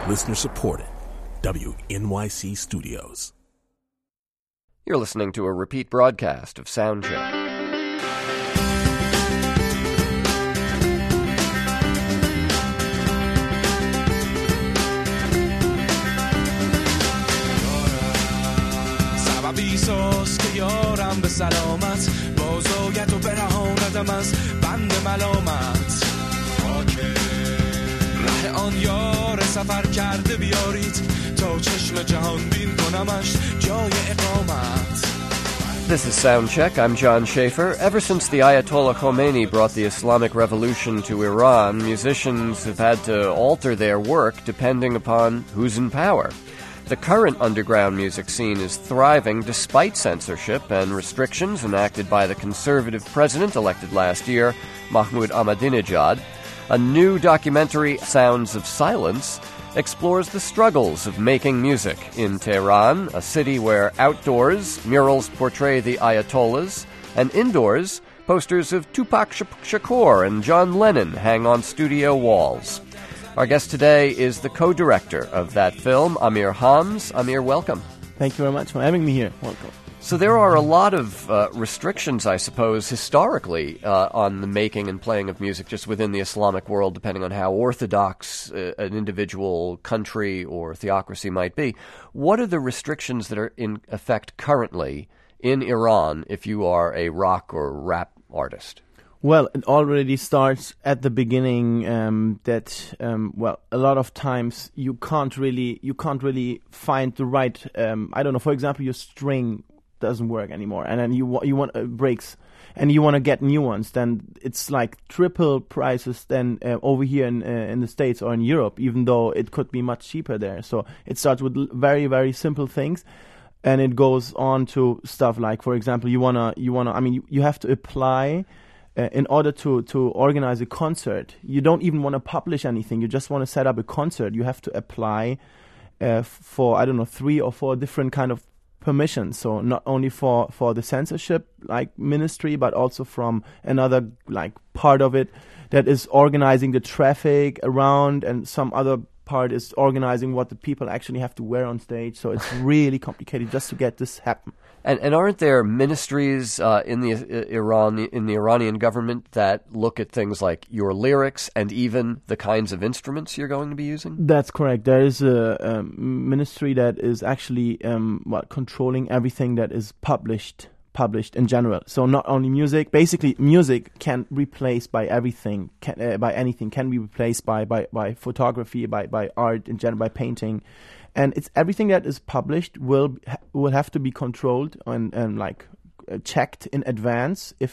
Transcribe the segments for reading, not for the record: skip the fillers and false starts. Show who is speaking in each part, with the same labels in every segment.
Speaker 1: Listener supported. WNYC Studios.
Speaker 2: You're listening to a repeat broadcast of Soundcheck.
Speaker 3: سببیساست که یارم به سلامت بازاید و برهاندم از بند ملامت ره آن یار سفر کرده بیارید تا چشم جهان بین کنمش جای اقامت.
Speaker 2: This is Soundcheck. I'm John Schaefer. Ever since the Ayatollah Khomeini brought the Islamic Revolution to Iran, musicians have had to alter their work depending upon who's in power. The current underground music scene is thriving despite censorship and restrictions enacted by the conservative president elected last year, Mahmoud Ahmadinejad. A new documentary, Sounds of Silence, explores the struggles of making music in Tehran, a city where outdoors murals portray the Ayatollahs, and indoors posters of Tupac Shakur and John Lennon hang on studio walls. Our guest today is the co-director of that film, Amir Hams. Amir, welcome.
Speaker 4: Thank you very much for having me here. Welcome.
Speaker 2: So there are a lot of restrictions, I suppose, historically on the making and playing of music just within the Islamic world, depending on how orthodox an individual country or theocracy might be. What are the restrictions that are in effect currently in Iran if you are a rock or rap artist?
Speaker 4: Well, it already starts at the beginning that a lot of times you can't really find the right for example, your string doesn't work anymore, and then you want breaks, and you want to get new ones. Then it's like triple prices than over here in the States or in Europe, even though it could be much cheaper there. So it starts with very, very simple things, and it goes on to stuff like, for example, you have to apply. In order to organize a concert, you don't even want to publish anything. You just want to set up a concert. You have to apply for 3 or 4 different kind of permissions. So not only for the censorship ministry, but also from another part of it that is organizing the traffic around, and some other part is organizing what the people actually have to wear on stage. So it's really complicated just to get this happen.
Speaker 2: And aren't there ministries in the Iranian government that look at things like your lyrics and even the kinds of instruments you're going to be using?
Speaker 4: That's correct. There is a ministry that is actually controlling everything that is published in general. So not only music. Basically, music can be replaced by everything, by anything. Can be replaced by photography, by art in general, by painting. And it's everything that is published will have to be controlled and checked in advance if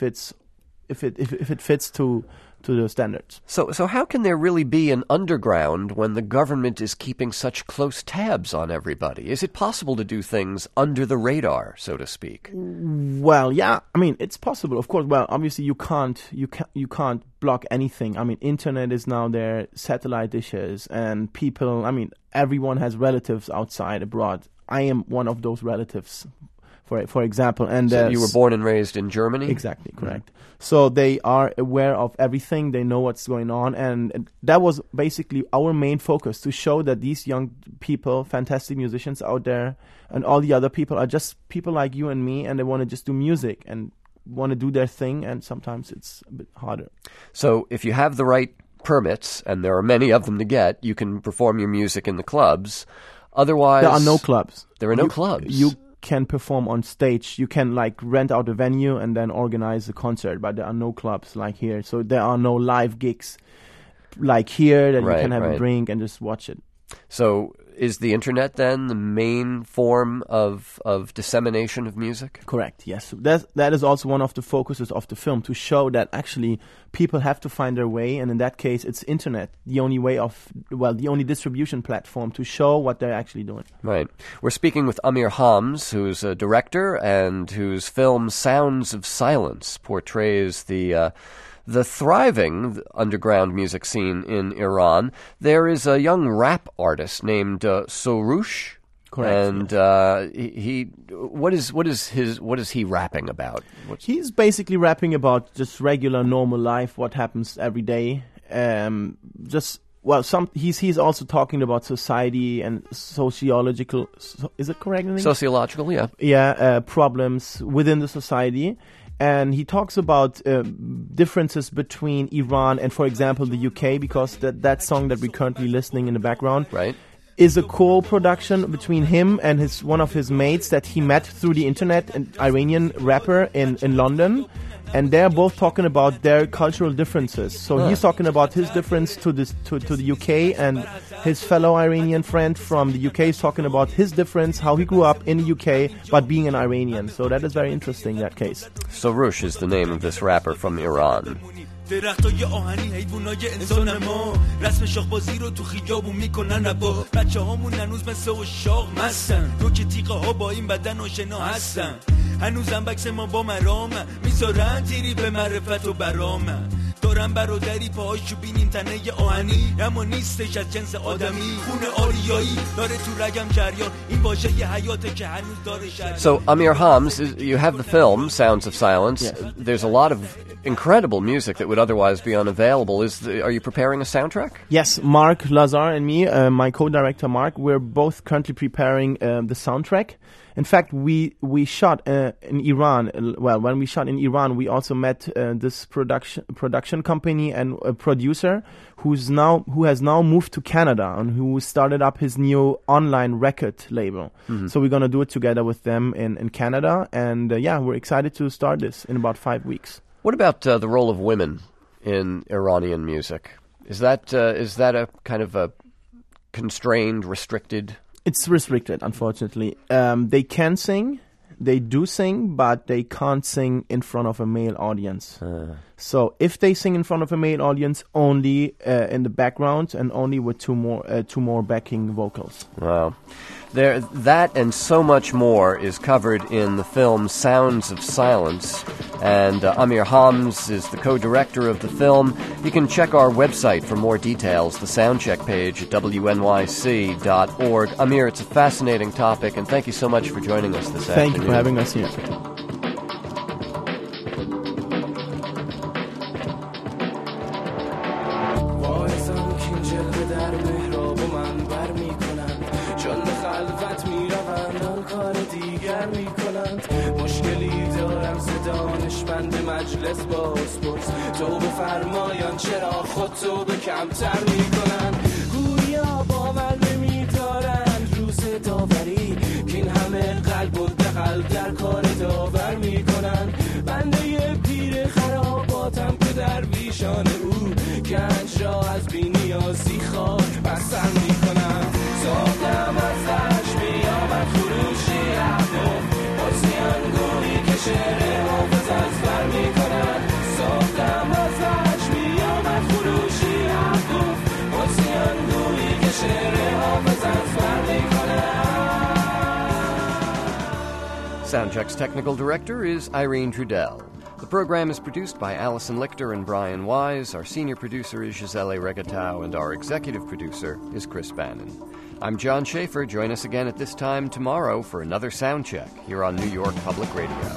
Speaker 4: it fits to the standards.
Speaker 2: So how can there really be an underground when the government is keeping such close tabs on everybody? Is it possible to do things under the radar, so to speak?
Speaker 4: Well, yeah. I mean, it's possible, of course. Well, obviously you can't block anything. I mean, internet is now there, satellite dishes, and people. I mean, everyone has relatives outside abroad. I am one of those relatives, for example. And
Speaker 2: so you were born and raised in Germany?
Speaker 4: Exactly, correct. So they are aware of everything. They know what's going on. And that was basically our main focus, to show that these young people, fantastic musicians out there, and all the other people are just people like you and me, and they want to just do music and want to do their thing, and sometimes it's a bit harder.
Speaker 2: So if you have the right permits, and there are many of them to get, you can perform your music in the clubs. Otherwise,
Speaker 4: there are no clubs.
Speaker 2: There are no clubs.
Speaker 4: You can perform on stage. You can rent out a venue and then organize a concert, but there are no clubs like here. So there are no live gigs like here that you can have a drink and just watch it.
Speaker 2: So is the internet then the main form of dissemination of music?
Speaker 4: Correct, yes. That is also one of the focuses of the film, to show that actually people have to find their way, and in that case it's internet, the only distribution platform to show what they're actually doing.
Speaker 2: Right. We're speaking with Amir Hams, who's a director and whose film Sounds of Silence portrays the thriving underground music scene in Iran. There is a young rap artist named Soroush.
Speaker 4: Correct.
Speaker 2: And what is he rapping about?
Speaker 4: He's basically rapping about just regular, normal life, what happens every day. Just he's also talking about society and sociological. Is it correct?
Speaker 2: Sociological, yeah.
Speaker 4: Problems within the society. And he talks about differences between Iran and, for example, the UK, because that song that we're currently listening in the background is a co-production between him and one of his mates that he met through the internet, an Iranian rapper in London. And they're both talking about their cultural differences. So he's talking about his difference to the UK, and his fellow Iranian friend from the UK is talking about his difference, how he grew up in the UK, but being an Iranian. So that is very interesting, that case.
Speaker 2: Soroush is the name of this rapper from Iran.
Speaker 3: درختای آهنی حیوانای انسان ما رسم شاخبازی رو تو خیابون میکنن با بچه هامون هنوز مثل و شاق مستن رو که تیغه ها با این بدن آشنا هستن هنوزم بکس ما با مرام میذارن تیری به معرفت و برام دارم برادری پاهاش رو بینیم تنه آهنی اما نیستش از جنس آدمی خون آریایی داره تو رگم جریان این واژه ی حیاته که هنوز داره شریان.
Speaker 2: So Amir Hams, you have the film Sounds of Silence.
Speaker 4: Yes.
Speaker 2: There's a lot of incredible music that would otherwise be unavailable. Are you preparing a soundtrack?
Speaker 4: Yes, Mark Lazar and me, my co-director Mark, we're both currently preparing the soundtrack. In fact, we shot in Iran. Well, when we shot in Iran, we also met this production company and a producer who has now moved to Canada and who started up his new online record label. Mm-hmm. So we're gonna do it together with them in Canada, and we're excited to start this in about 5 weeks.
Speaker 2: What about the role of women in Iranian music? Is that a kind of a constrained, restricted?
Speaker 4: It's restricted, unfortunately. They can sing, they do sing, but they can't sing in front of a male audience. So if they sing in front of a male audience, only in the background and only with two more backing vocals.
Speaker 2: Wow. That and so much more is covered in the film Sounds of Silence, and Amir Hams is the co-director of the film. You can check our website for more details, the soundcheck page at wnyc.org. Amir, it's a fascinating topic, and thank you so much for joining us this afternoon.
Speaker 4: Thank you for having us here.
Speaker 3: مجلس بازپرس تو بفرمایان چرا خود تو به کمتر میکنن گویا باور نمیدارن روز داوری که این همه قلب و دقل در کار داور میکنن بنده پیر خراباتم که در ویشان او گنج را از بی‌نیازی خاک بستر میکنن ساختم ازش بیامد خروشی احباب بازیان گویی که شعر حافظ از بر میکنن ساختم ازش بیامد خروشی احباب بازیان گویی که شعر حافظ از بر میکنن.
Speaker 2: Soundcheck's technical director is Irene Trudell. The program is produced by Allison Lichter and Brian Wise. Our senior producer is Gisele Regatau, and our executive producer is Chris Bannon. I'm John Schaefer. Join us again at this time tomorrow for another Soundcheck here on New York Public Radio.